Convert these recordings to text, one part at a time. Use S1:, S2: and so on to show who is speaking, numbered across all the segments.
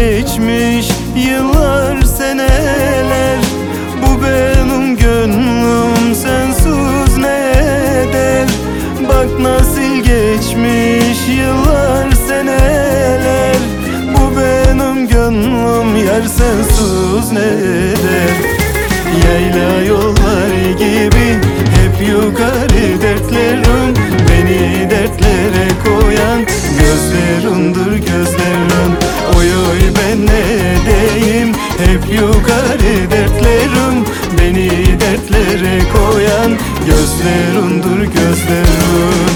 S1: geçmiş yıllar seneler, bu benim gönlüm sensiz ne eder? Bak nasıl geçmiş yıllar seneler, bu benim gönlüm yar sensiz ne eder? Yayla yollar gibi hep yukarı dertlerim, beni dertlere koyan gözlerindir gözlerim. Oy oy ben ne diyeyim, hep yukarı dertlerim, beni dertlere koyan gözlerindir gözlerim.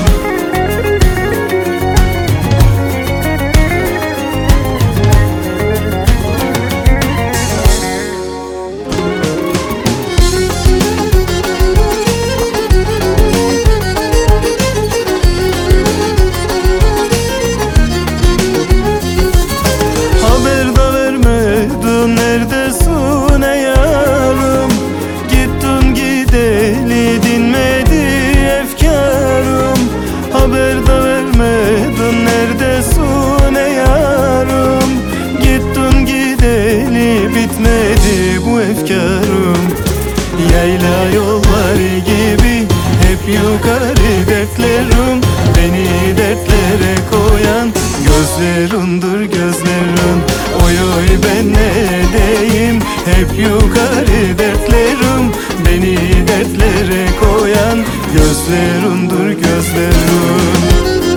S1: Neredesin ey yarım? Gittin gideli dinmedi efkarım. Haber de vermedin, neredesin ey yarım? Gittin gideli bitmedi bu efkarım. Yayla yollar gibi hep yukarı dertlerim, beni dertlere koyan gözlerindir gözlerim. Oy oy ben ne diyeyim, hep yukarı dertlerim, beni dertlere koyan gözlerindir gözlerim.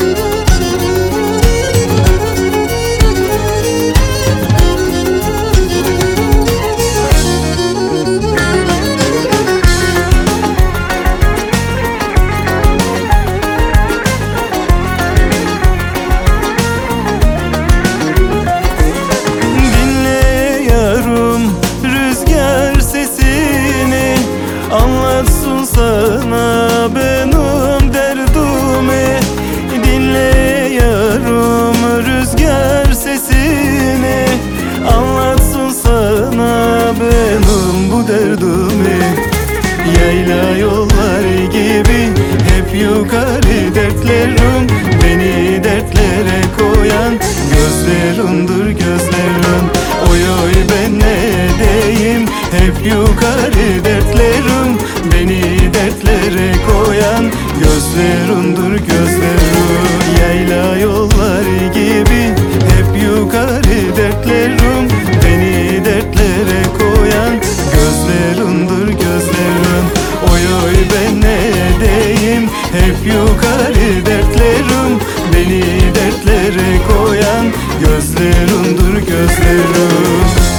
S1: Anlatsın sana benim derdimi, dinle yarım rüzgar sesini. Anlatsın sana benim bu derdimi. Yayla yollar gibi hep yukarı dertlerim, beni dertlere koyan gözlerindir gözlerim. Oy oy ben ne diyeyim, hep yukarı dertlerim, beni dertlere koyan gözlerindir gözlerim. Yayla yollar gibi hep yukarı dertlerim, beni dertlere koyan gözlerindir gözlerim. Oy oy ben ne diyeyim, hep yukarı dertlerim, beni dertlere koyan gözlerindir gözlerim.